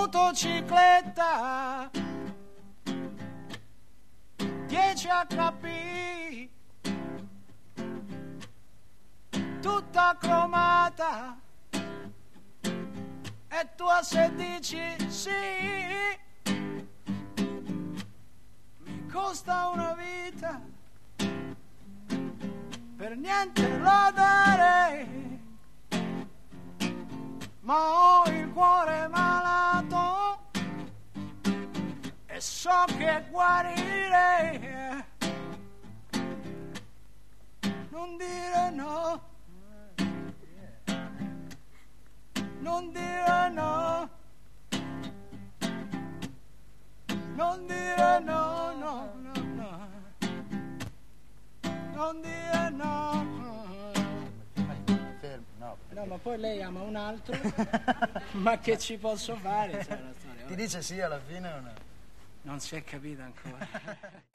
motocicletta 10 HP tutta cromata e tu a 16 sì mi costa una vita per niente la darei ma ho il cuore malato e so che guarirei non dire no non dire no non dire no no no no non dire no no ma poi lei ama un altro ma che ci posso fare? Ti dice sì alla fine o no? Non si è capito ancora.